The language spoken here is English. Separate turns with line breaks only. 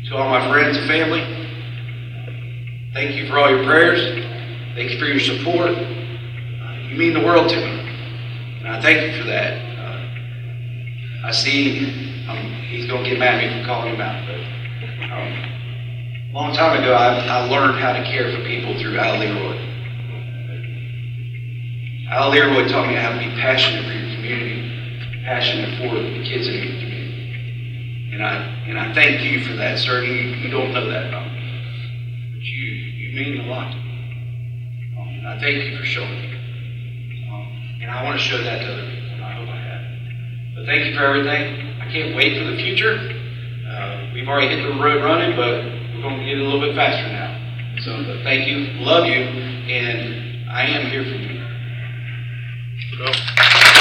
To all my friends and family, thank you for all your prayers. Thank you for your support. You mean the world to me, and I thank you for that. I see he's going to get mad at me for calling him out, but a long time ago I learned how to care for people through Al Leroy. Al Leroy taught me how to be passionate for your community, passionate for the kids in your community. And I thank you for that, sir. You don't know that about me, but you mean a lot to me. And I thank you for showing me. And I want to show that to other people, and I hope I have. But thank you for everything. I can't wait for the future. We've already hit the road running, but we're going to get a little bit faster now. So thank you, love you, and I am here for you. Go.